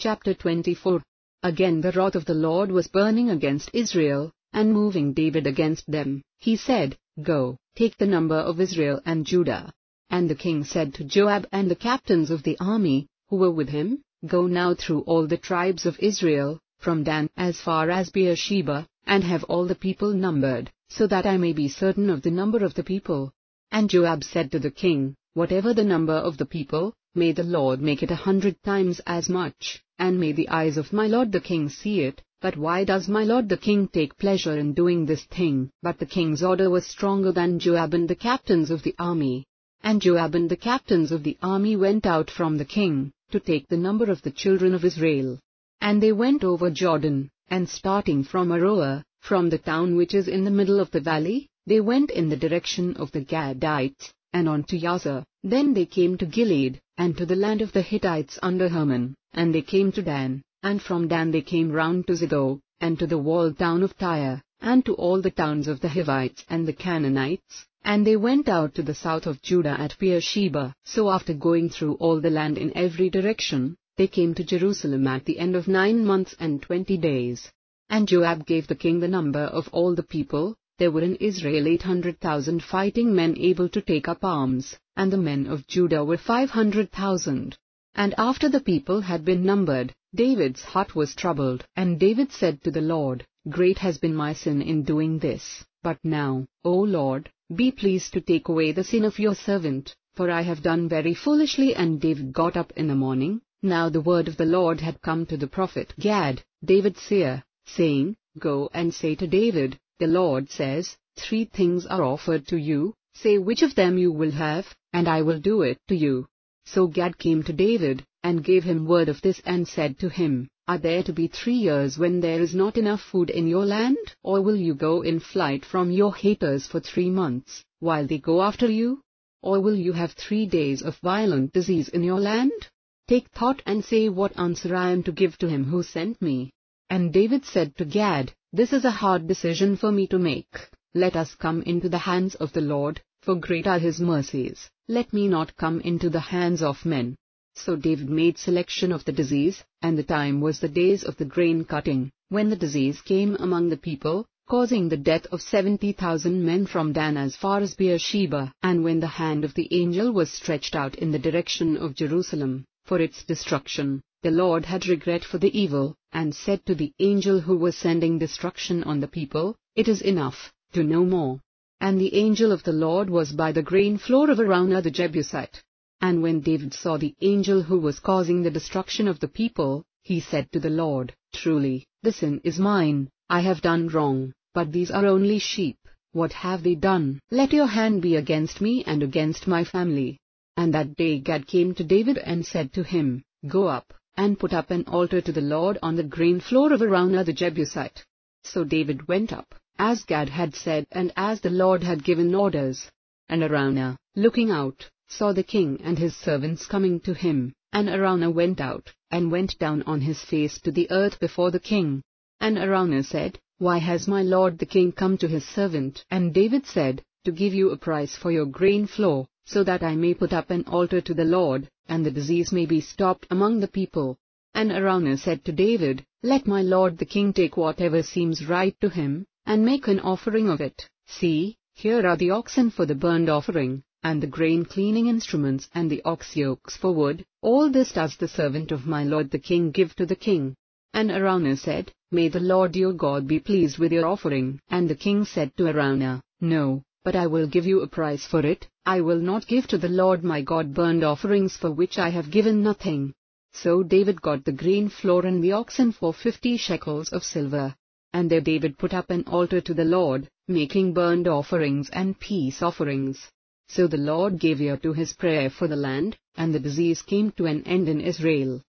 Chapter 24. Again the wrath of the Lord was burning against Israel, and moving David against them. He said, Go, take the number of Israel and Judah. And the king said to Joab and the captains of the army, who were with him, Go now through all the tribes of Israel, from Dan as far as Beersheba, and have all the people numbered, so that I may be certain of the number of the people. And Joab said to the king, Whatever the number of the people, may the Lord make it 100 times as much, and may the eyes of my lord the king see it. But why does my lord the king take pleasure in doing this thing? But the king's order was stronger than Joab and the captains of the army. And Joab and the captains of the army went out from the king, to take the number of the children of Israel. And they went over Jordan, and starting from Aroer, from the town which is in the middle of the valley, they went in the direction of the Gadites, and on to Yazer. Then they came to Gilead, and to the land of the Hittites under Hermon, and they came to Dan, and from Dan they came round to Zidho, and to the walled town of Tyre, and to all the towns of the Hivites and the Canaanites, and they went out to the south of Judah at Beersheba. So after going through all the land in every direction, they came to Jerusalem at the end of 9 months and 20 days. And Joab gave the king the number of all the people. There were in Israel 800,000 fighting men able to take up arms, and the men of Judah were 500,000. And after the people had been numbered, David's heart was troubled, and David said to the Lord, Great has been my sin in doing this, but now, O Lord, be pleased to take away the sin of your servant, for I have done very foolishly. And David got up in the morning. Now the word of the Lord had come to the prophet Gad, David's seer, saying, Go and say to David, The Lord says, 3 things are offered to you, say which of them you will have, and I will do it to you. So Gad came to David, and gave him word of this, and said to him, Are there to be 3 years when there is not enough food in your land? Or will you go in flight from your haters for 3 months, while they go after you? Or will you have 3 days of violent disease in your land? Take thought and say what answer I am to give to him who sent me. And David said to Gad, This is a hard decision for me to make. Let us come into the hands of the Lord, for great are his mercies. Let me not come into the hands of men. So David made selection of the disease, and the time was the days of the grain cutting, when the disease came among the people, causing the death of 70,000 men from Dan as far as Beersheba, and when the hand of the angel was stretched out in the direction of Jerusalem, for its destruction. The Lord had regret for the evil, and said to the angel who was sending destruction on the people, It is enough, do no more. And the angel of the Lord was by the grain floor of Araunah the Jebusite. And when David saw the angel who was causing the destruction of the people, he said to the Lord, Truly, the sin is mine, I have done wrong, but these are only sheep. What have they done? Let your hand be against me and against my family. And that day Gad came to David and said to him, Go up, and put up an altar to the Lord on the grain floor of Araunah the Jebusite. So David went up, as Gad had said and as the Lord had given orders. And Araunah, looking out, saw the king and his servants coming to him. And Araunah went out, and went down on his face to the earth before the king. And Araunah said, Why has my lord the king come to his servant? And David said, To give you a price for your grain floor, so that I may put up an altar to the Lord, and the disease may be stopped among the people. And Araunah said to David, Let my lord the king take whatever seems right to him, and make an offering of it. See, here are the oxen for the burnt offering, and the grain cleaning instruments, and the ox yokes for wood. All this does the servant of my lord the king give to the king. And Araunah said, May the Lord your God be pleased with your offering. And the king said to Araunah, No, but I will give you a price for it. I will not give to the Lord my God burnt offerings for which I have given nothing. So David got the grain floor and the oxen for 50 shekels of silver. And there David put up an altar to the Lord, making burnt offerings and peace offerings. So the Lord gave ear to his prayer for the land, and the disease came to an end in Israel.